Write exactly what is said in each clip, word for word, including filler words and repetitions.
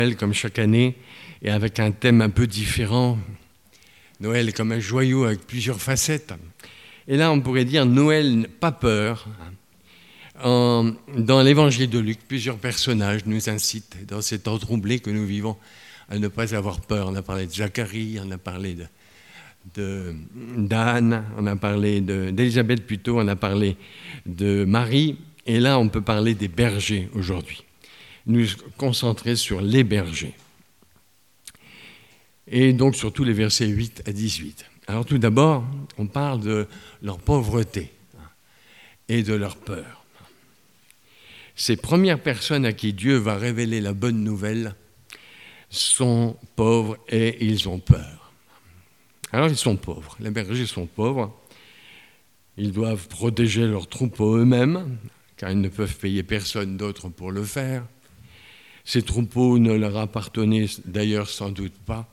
Noël comme chaque année et avec un thème un peu différent. Noël est comme un joyau avec plusieurs facettes. Et là, on pourrait dire Noël, pas peur. En, dans l'évangile de Luc, plusieurs personnages nous incitent, dans ces temps troublés que nous vivons, à ne pas avoir peur. On a parlé de Zacharie, on a parlé de, de, d'Anne, on a parlé de, d'Élisabeth plutôt, on a parlé de Marie. Et là, on peut parler des bergers aujourd'hui. Nous concentrer sur les bergers. Et donc surtout les versets huit à dix-huit. Alors tout d'abord, on parle de leur pauvreté et de leur peur. Ces premières personnes à qui Dieu va révéler la bonne nouvelle sont pauvres et ils ont peur. Alors ils sont pauvres, les bergers sont pauvres. Ils doivent protéger leurs troupeaux eux-mêmes, car ils ne peuvent payer personne d'autre pour le faire. Ces troupeaux ne leur appartenaient d'ailleurs sans doute pas.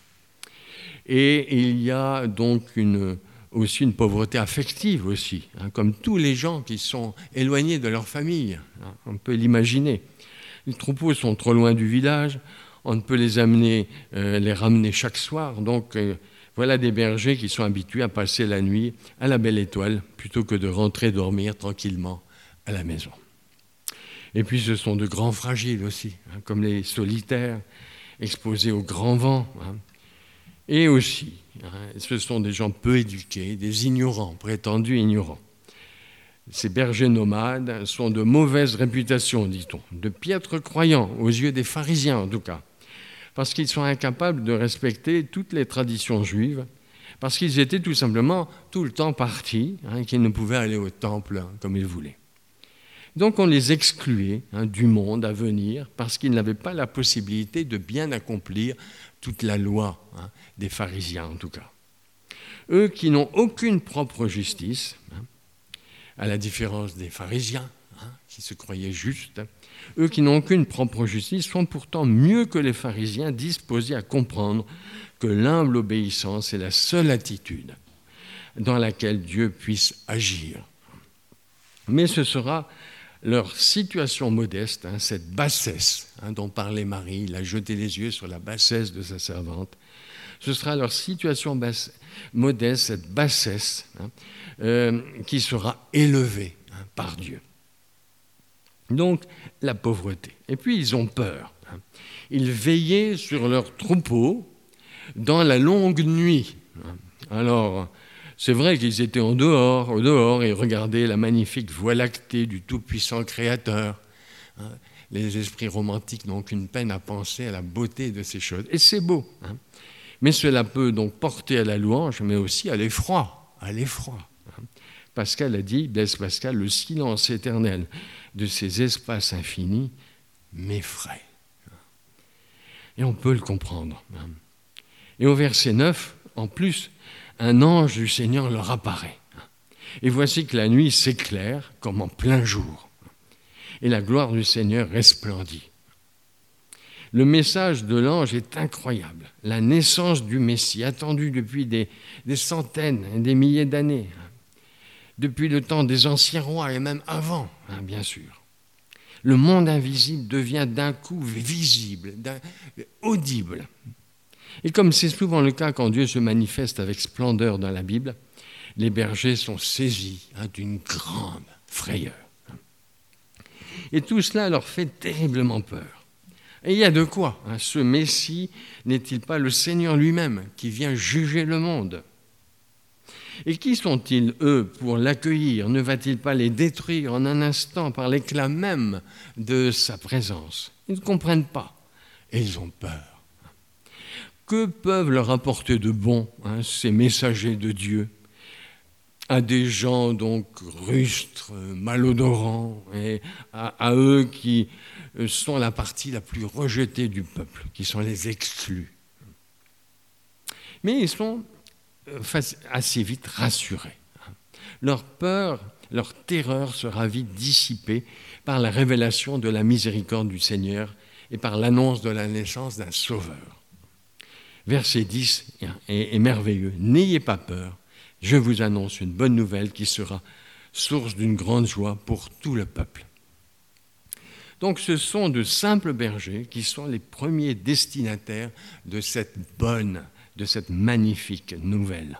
Et il y a donc une, aussi une pauvreté affective aussi, hein, comme tous les gens qui sont éloignés de leur famille, hein, on peut l'imaginer. Les troupeaux sont trop loin du village, on ne peut les amener, euh, les ramener chaque soir, donc euh, voilà des bergers qui sont habitués à passer la nuit à la belle étoile plutôt que de rentrer dormir tranquillement à la maison. Et puis ce sont de grands fragiles aussi, hein, comme les solitaires exposés au grand vent. Hein. Et aussi, hein, ce sont des gens peu éduqués, des ignorants, prétendus ignorants. Ces bergers nomades sont de mauvaise réputation, dit-on, de piètres croyants, aux yeux des pharisiens en tout cas, parce qu'ils sont incapables de respecter toutes les traditions juives, parce qu'ils étaient tout simplement tout le temps partis, hein, et qu'ils ne pouvaient aller au temple hein, comme ils voulaient. Donc on les excluait hein, du monde à venir parce qu'ils n'avaient pas la possibilité de bien accomplir toute la loi hein, des pharisiens en tout cas. Eux qui n'ont aucune propre justice, hein, à la différence des pharisiens hein, qui se croyaient justes, eux qui n'ont aucune propre justice sont pourtant mieux que les pharisiens disposés à comprendre que l'humble obéissance est la seule attitude dans laquelle Dieu puisse agir. Mais ce sera leur situation modeste, hein, cette bassesse hein, dont parlait Marie, il a jeté les yeux sur la bassesse de sa servante, ce sera leur situation basse, modeste, cette bassesse hein, euh, qui sera élevée hein, par Dieu. Donc, la pauvreté. Et puis, ils ont peur. Hein. Ils veillaient sur leurs troupeaux dans la longue nuit. Hein. Alors, c'est vrai qu'ils étaient en dehors, au dehors, et regardaient la magnifique voie lactée du tout-puissant Créateur. Les esprits romantiques n'ont qu'une peine à penser à la beauté de ces choses. Et c'est beau. Hein. Mais cela peut donc porter à la louange, mais aussi à l'effroi. À l'effroi. Hein. Pascal a dit, Blaise Pascal, le silence éternel de ces espaces infinis m'effraie. Et on peut le comprendre. Hein. Et au verset neuf, en plus, un ange du Seigneur leur apparaît. Et voici que la nuit s'éclaire comme en plein jour. Et la gloire du Seigneur resplendit. Le message de l'ange est incroyable. La naissance du Messie, attendue depuis des, des centaines et des milliers d'années. Depuis le temps des anciens rois et même avant, hein, bien sûr. Le monde invisible devient d'un coup visible, d'un, audible. Et comme c'est souvent le cas quand Dieu se manifeste avec splendeur dans la Bible, les bergers sont saisis hein, d'une grande frayeur. Et tout cela leur fait terriblement peur. Et il y a de quoi. Hein, ce Messie n'est-il pas le Seigneur lui-même qui vient juger le monde ? Et qui sont-ils, eux, pour l'accueillir ? Ne va-t-il pas les détruire en un instant par l'éclat même de sa présence ? Ils ne comprennent pas et ils ont peur. Que peuvent leur apporter de bon hein, ces messagers de Dieu à des gens donc rustres, malodorants, et à, à eux qui sont la partie la plus rejetée du peuple, qui sont les exclus. Mais ils sont assez vite rassurés. Leur peur, leur terreur sera vite dissipée par la révélation de la miséricorde du Seigneur et par l'annonce de la naissance d'un Sauveur. Verset dix est merveilleux. « N'ayez pas peur, je vous annonce une bonne nouvelle qui sera source d'une grande joie pour tout le peuple. » Donc ce sont de simples bergers qui sont les premiers destinataires de cette bonne, de cette magnifique nouvelle.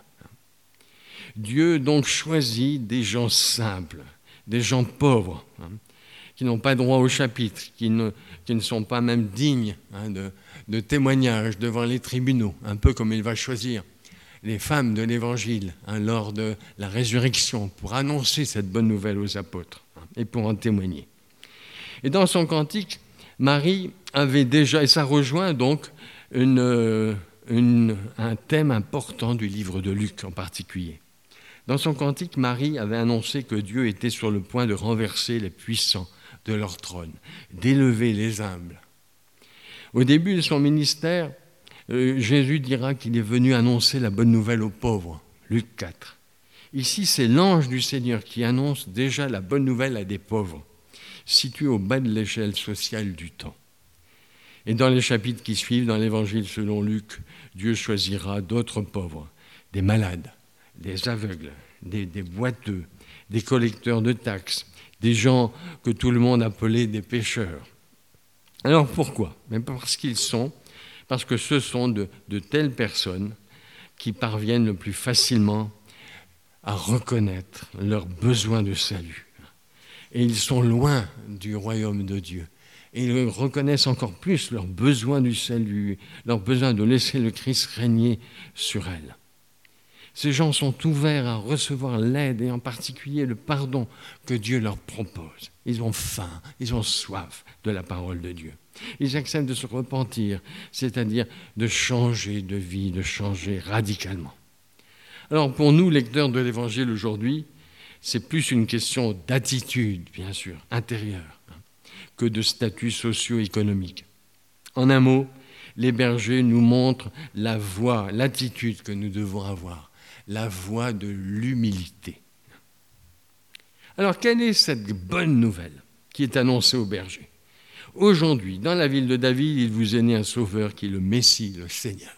Dieu donc choisit des gens simples, des gens pauvres, hein, qui n'ont pas droit au chapitre, qui ne, qui ne sont pas même dignes hein, de, de témoignages devant les tribunaux, un peu comme il va choisir les femmes de l'Évangile hein, lors de la résurrection pour annoncer cette bonne nouvelle aux apôtres hein, et pour en témoigner. Et dans son cantique, Marie avait déjà, et ça rejoint donc une, une, un thème important du livre de Luc en particulier. Dans son cantique, Marie avait annoncé que Dieu était sur le point de renverser les puissants de leur trône, d'élever les humbles. Au début de son ministère, euh, Jésus dira qu'il est venu annoncer la bonne nouvelle aux pauvres, Luc quatre. Ici, c'est l'ange du Seigneur qui annonce déjà la bonne nouvelle à des pauvres, situés au bas de l'échelle sociale du temps. Et dans les chapitres qui suivent, dans l'Évangile selon Luc, Dieu choisira d'autres pauvres, des malades, des aveugles, des, des boiteux, des collecteurs de taxes, des gens que tout le monde appelait des pécheurs. Alors pourquoi ? Mais parce qu'ils sont, parce que ce sont de, de telles personnes qui parviennent le plus facilement à reconnaître leurs besoins de salut. Et ils sont loin du royaume de Dieu. Et ils reconnaissent encore plus leurs besoins du salut, leur besoin de laisser le Christ régner sur elles. Ces gens sont ouverts à recevoir l'aide et en particulier le pardon que Dieu leur propose. Ils ont faim, ils ont soif de la parole de Dieu. Ils acceptent de se repentir, c'est-à-dire de changer de vie, de changer radicalement. Alors pour nous, lecteurs de l'Évangile aujourd'hui, c'est plus une question d'attitude, bien sûr, intérieure, hein, que de statut socio-économique. En un mot, les bergers nous montrent la voie, l'attitude que nous devons avoir, la voie de l'humilité. Alors, quelle est cette bonne nouvelle qui est annoncée aux bergers ? Aujourd'hui, dans la ville de David, il vous est né un sauveur qui est le Messie, le Seigneur.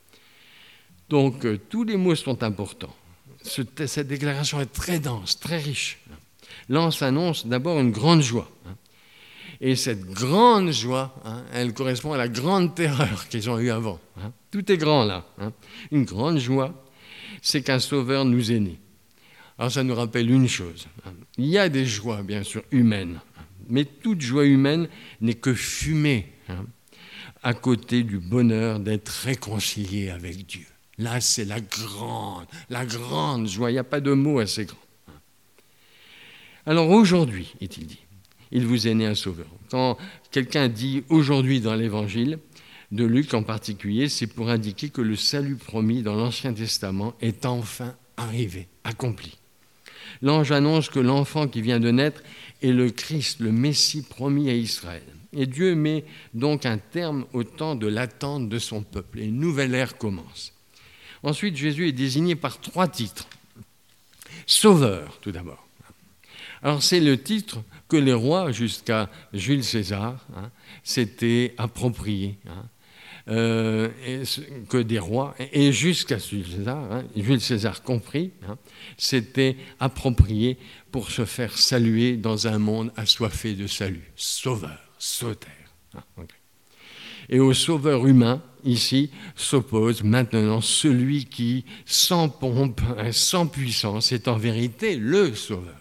Donc, euh, tous les mots sont importants. Ce, cette déclaration est très dense, très riche. L'ange annonce d'abord une grande joie. Et cette grande joie, hein, elle correspond à la grande terreur qu'ils ont eue avant. Hein. Tout est grand là. Hein. Une grande joie, c'est qu'un sauveur nous est né. Alors ça nous rappelle une chose. Hein. Il y a des joies, bien sûr, humaines. Hein, mais toute joie humaine n'est que fumée hein, à côté du bonheur d'être réconcilié avec Dieu. Là, c'est la grande, la grande joie. Il n'y a pas de mot assez grand. Hein. Alors aujourd'hui, est-il dit, il vous est né un sauveur. Quand quelqu'un dit aujourd'hui dans l'Évangile, de Luc en particulier, c'est pour indiquer que le salut promis dans l'Ancien Testament est enfin arrivé, accompli. L'ange annonce que l'enfant qui vient de naître est le Christ, le Messie promis à Israël. Et Dieu met donc un terme au temps de l'attente de son peuple. Et une nouvelle ère commence. Ensuite, Jésus est désigné par trois titres. Sauveur, tout d'abord. Alors, c'est le titre que les rois, jusqu'à Jules César, hein, s'étaient appropriés. Hein, euh, et, que des rois, et jusqu'à Jules César, hein, Jules César compris, hein, s'étaient appropriés pour se faire saluer dans un monde assoiffé de salut. Sauveur, sauter. Hein, okay. Et au sauveur humain, ici, s'oppose maintenant celui qui, sans pompe, sans puissance, est en vérité le sauveur.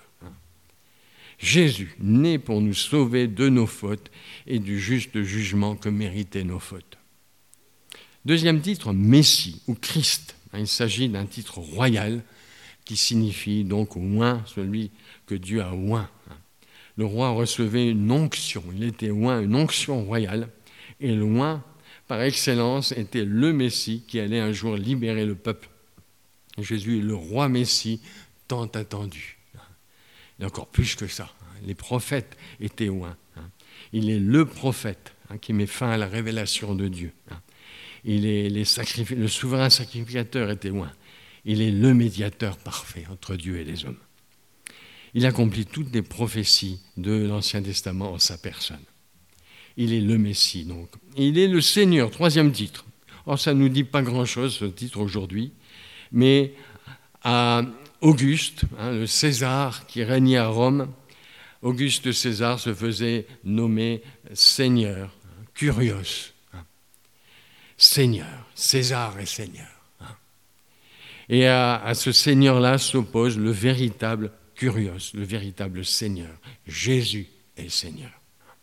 Jésus, né pour nous sauver de nos fautes et du juste jugement que méritaient nos fautes. Deuxième titre, Messie ou Christ. Il s'agit d'un titre royal qui signifie donc oint, celui que Dieu a oint. Le roi recevait une onction, il était oint, une onction royale, et le oint, par excellence, était le Messie qui allait un jour libérer le peuple. Jésus est le roi Messie tant attendu. Et encore plus que ça, les prophètes étaient oints. Il est le prophète qui met fin à la révélation de Dieu. Il est les sacrifi- le souverain sacrificateur était oint. Il est le médiateur parfait entre Dieu et les hommes. Il accomplit toutes les prophéties de l'Ancien Testament en sa personne. Il est le Messie, donc. Il est le Seigneur, troisième titre. Or, ça ne nous dit pas grand-chose, ce titre, aujourd'hui, mais à Auguste, hein, le César qui régnait à Rome, Auguste César se faisait nommer Seigneur, Kyrios. Seigneur, César est Seigneur. Et à, à ce Seigneur-là s'oppose le véritable Kyrios, le véritable Seigneur. Jésus est Seigneur.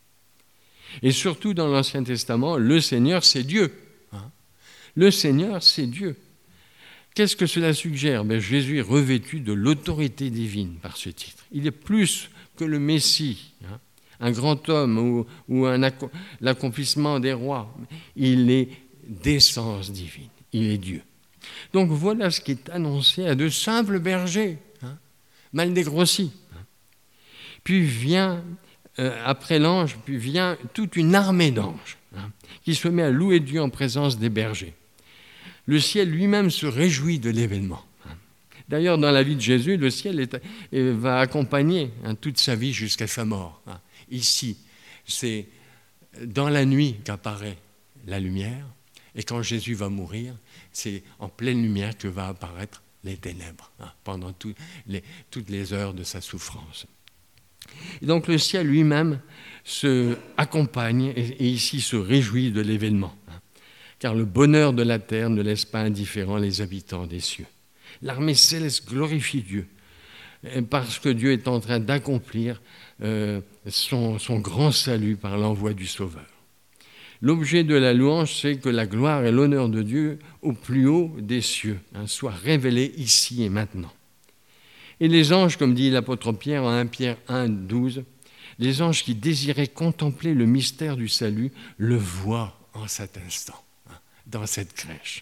Et surtout dans l'Ancien Testament, le Seigneur, c'est Dieu. Le Seigneur, c'est Dieu. Qu'est-ce que cela suggère ? Ben, Jésus est revêtu de l'autorité divine par ce titre. Il est plus que le Messie, hein, un grand homme ou, ou un, l'accomplissement des rois. Il est d'essence divine. Il est Dieu. Donc voilà ce qui est annoncé à de simples bergers, hein, mal dégrossis. Puis vient, euh, après l'ange, puis vient toute une armée d'anges, hein, qui se met à louer Dieu en présence des bergers. Le ciel lui-même se réjouit de l'événement. D'ailleurs, dans la vie de Jésus, le ciel est, va accompagner hein, toute sa vie jusqu'à sa mort. Ici, c'est dans la nuit qu'apparaît la lumière, et quand Jésus va mourir, c'est en pleine lumière que va apparaître les ténèbres, hein, pendant tout les, toutes les heures de sa souffrance. Et donc le ciel lui-même se accompagne et, et ici se réjouit de l'événement. Car le bonheur de la terre ne laisse pas indifférents les habitants des cieux. L'armée céleste glorifie Dieu, parce que Dieu est en train d'accomplir euh, son, son grand salut par l'envoi du Sauveur. L'objet de la louange, c'est que la gloire et l'honneur de Dieu au plus haut des cieux hein, soient révélés ici et maintenant. Et les anges, comme dit l'apôtre Pierre en premier Pierre un, douze, les anges qui désiraient contempler le mystère du salut le voient en cet instant, dans cette crèche.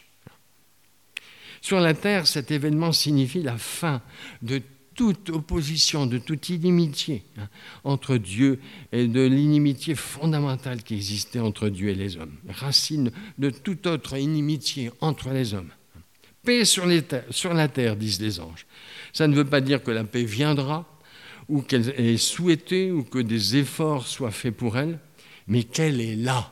Sur la terre, cet événement signifie la fin de toute opposition, de toute inimitié hein, entre Dieu et de l'inimitié fondamentale qui existait entre Dieu et les hommes, racine de toute autre inimitié entre les hommes. Paix sur, les ter- sur la terre, disent les anges. Ça ne veut pas dire que la paix viendra, ou qu'elle est souhaitée, ou que des efforts soient faits pour elle, mais qu'elle est là.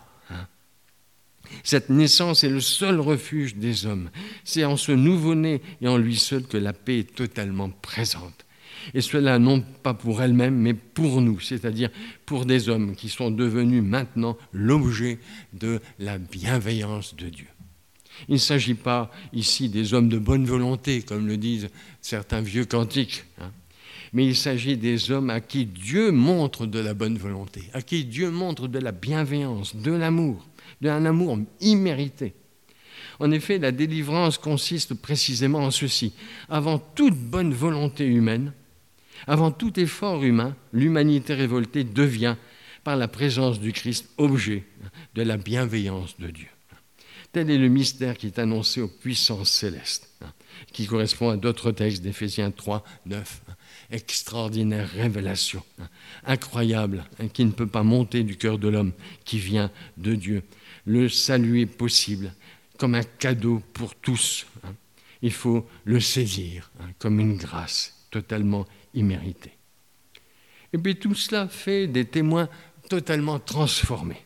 Cette naissance est le seul refuge des hommes. C'est en ce nouveau-né et en lui seul que la paix est totalement présente. Et cela non pas pour elle-même, mais pour nous, c'est-à-dire pour des hommes qui sont devenus maintenant l'objet de la bienveillance de Dieu. Il ne s'agit pas ici des hommes de bonne volonté, comme le disent certains vieux cantiques, hein, mais il s'agit des hommes à qui Dieu montre de la bonne volonté, à qui Dieu montre de la bienveillance, de l'amour, d'un amour immérité. En effet, la délivrance consiste précisément en ceci. Avant toute bonne volonté humaine, avant tout effort humain, l'humanité révoltée devient, par la présence du Christ, objet de la bienveillance de Dieu. Tel est le mystère qui est annoncé aux puissances célestes, qui correspond à d'autres textes d'Éphésiens trois, neuf. Extraordinaire révélation, incroyable, qui ne peut pas monter du cœur de l'homme, qui vient de Dieu. Le salut est possible comme un cadeau pour tous. Il faut le saisir comme une grâce totalement imméritée. Et puis tout cela fait des témoins totalement transformés.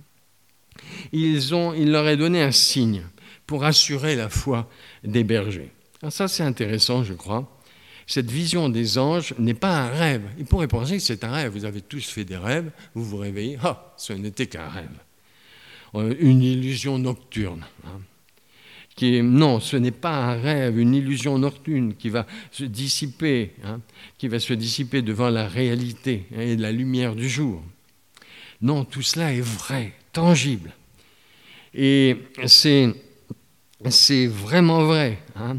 Ils ont, il leur est donné un signe pour assurer la foi des bergers. Alors ça, c'est intéressant, je crois. Cette vision des anges n'est pas un rêve. Ils pourraient penser que c'est un rêve. Vous avez tous fait des rêves, vous vous réveillez, ah, ce n'était qu'un rêve. Une illusion nocturne. Hein, qui est, non, ce n'est pas un rêve, une illusion nocturne qui va se dissiper, hein, qui va se dissiper devant la réalité hein, et la lumière du jour. Non, tout cela est vrai, tangible. Et c'est, c'est vraiment vrai. Hein.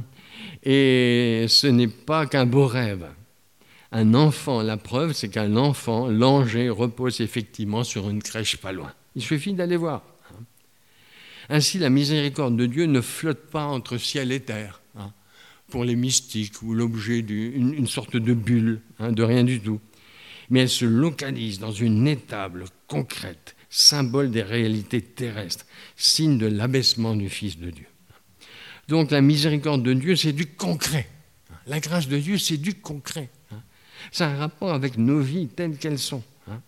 Et ce n'est pas qu'un beau rêve. Un enfant, la preuve, c'est qu'un enfant, l'angé, repose effectivement sur une crèche pas loin. Il suffit d'aller voir. Ainsi, la miséricorde de Dieu ne flotte pas entre ciel et terre, hein, pour les mystiques ou l'objet d'une une sorte de bulle, hein, de rien du tout. Mais elle se localise dans une étable concrète, symbole des réalités terrestres, signe de l'abaissement du Fils de Dieu. Donc la miséricorde de Dieu, c'est du concret. La grâce de Dieu, c'est du concret. C'est un rapport avec nos vies telles qu'elles sont.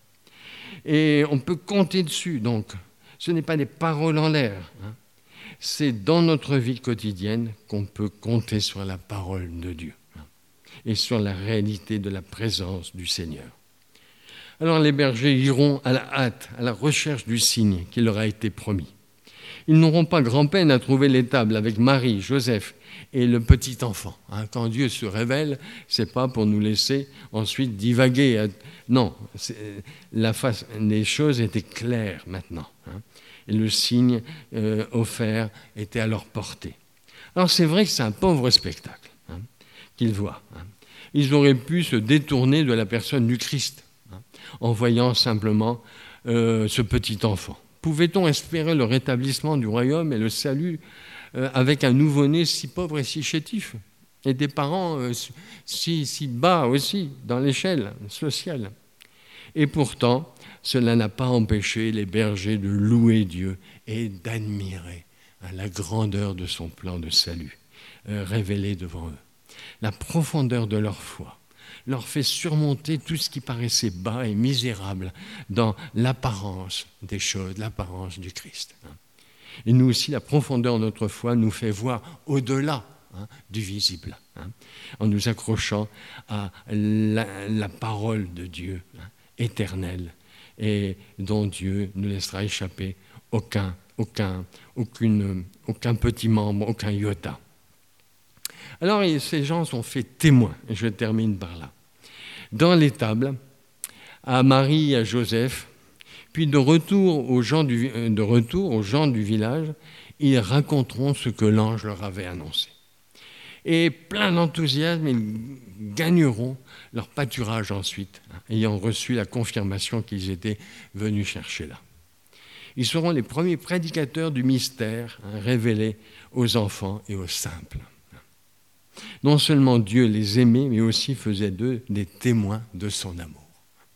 Et on peut compter dessus, donc. Ce n'est pas des paroles en l'air. C'est dans notre vie quotidienne qu'on peut compter sur la parole de Dieu et sur la réalité de la présence du Seigneur. Alors les bergers iront à la hâte, à la recherche du signe qui leur a été promis. Ils n'auront pas grand-peine à trouver l'étable avec Marie, Joseph et le petit enfant. Hein, quand Dieu se révèle, ce n'est pas pour nous laisser ensuite divaguer. Non, la face, les choses étaient claires maintenant. Hein, et le signe euh, offert était à leur portée. Alors c'est vrai que c'est un pauvre spectacle hein, qu'ils voient. Hein. Ils auraient pu se détourner de la personne du Christ hein, en voyant simplement euh, ce petit enfant. Pouvait-on espérer le rétablissement du royaume et le salut euh, avec un nouveau-né si pauvre et si chétif et des parents euh, si, si bas aussi dans l'échelle sociale? Et pourtant, cela n'a pas empêché les bergers de louer Dieu et d'admirer hein, la grandeur de son plan de salut euh, révélé devant eux. La profondeur de leur foi leur fait surmonter tout ce qui paraissait bas et misérable dans l'apparence des choses, l'apparence du Christ. Et nous aussi, la profondeur de notre foi nous fait voir au-delà hein, du visible, hein, en nous accrochant à la, la parole de Dieu hein, éternelle et dont Dieu ne laissera échapper aucun, aucun, aucune, aucun petit membre, aucun iota. Alors ces gens sont faits témoins, et je termine par là. Dans l'étable, à Marie et à Joseph, puis de retour aux gens du, de retour aux gens du village, ils raconteront ce que l'ange leur avait annoncé. Et plein d'enthousiasme, ils gagneront leur pâturage ensuite, ayant reçu la confirmation qu'ils étaient venus chercher là. Ils seront les premiers prédicateurs du mystère hein, révélé aux enfants et aux simples. Non seulement Dieu les aimait, mais aussi faisait d'eux des témoins de son amour.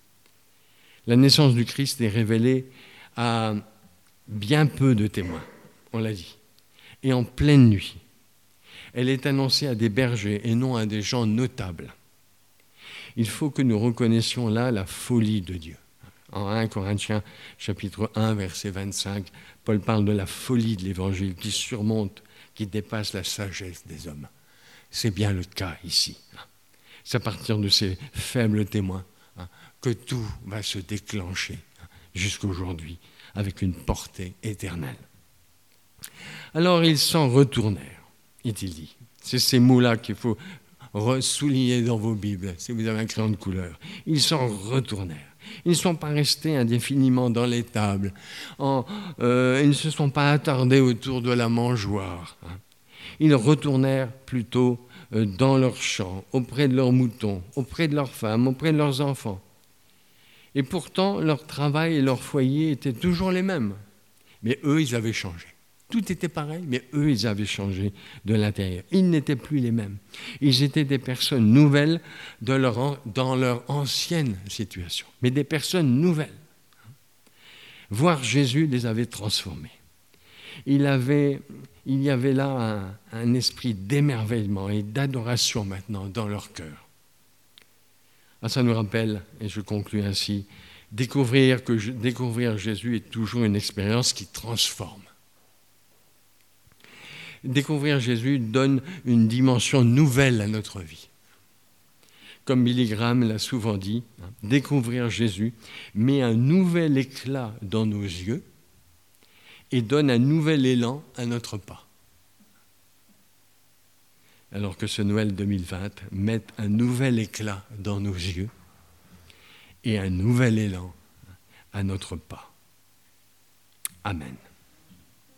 La naissance du Christ est révélée à bien peu de témoins, on l'a dit, et en pleine nuit. Elle est annoncée à des bergers et non à des gens notables. Il faut que nous reconnaissions là la folie de Dieu. En premier Corinthiens, chapitre un, verset vingt-cinq, Paul parle de la folie de l'Évangile qui surmonte, qui dépasse la sagesse des hommes. C'est bien le cas ici. C'est à partir de ces faibles témoins hein, que tout va se déclencher hein, jusqu'aujourd'hui avec une portée éternelle. Alors ils s'en retournèrent, est-il dit. C'est ces mots-là qu'il faut souligner dans vos Bibles, si vous avez un crayon de couleur. Ils s'en retournèrent. Ils ne sont pas restés indéfiniment dans les tables. En, euh, ils ne se sont pas attardés autour de la mangeoire. Hein. Ils retournèrent plutôt dans leurs champs, auprès de leurs moutons, auprès de leurs femmes, auprès de leurs enfants. Et pourtant, leur travail et leur foyer étaient toujours les mêmes. Mais eux, ils avaient changé. Tout était pareil, mais eux, ils avaient changé de l'intérieur. Ils n'étaient plus les mêmes. Ils étaient des personnes nouvelles de leur, dans leur ancienne situation, mais des personnes nouvelles. Voir Jésus les avait transformés. Il, avait, il y avait là un, un esprit d'émerveillement et d'adoration maintenant dans leur cœur. Ah, ça nous rappelle, et je conclus ainsi, découvrir, que, découvrir Jésus est toujours une expérience qui transforme. Découvrir Jésus donne une dimension nouvelle à notre vie. Comme Billy Graham l'a souvent dit, découvrir Jésus met un nouvel éclat dans nos yeux et donne un nouvel élan à notre pas. Alors que ce Noël deux mille vingt met un nouvel éclat dans nos yeux et un nouvel élan à notre pas. Amen.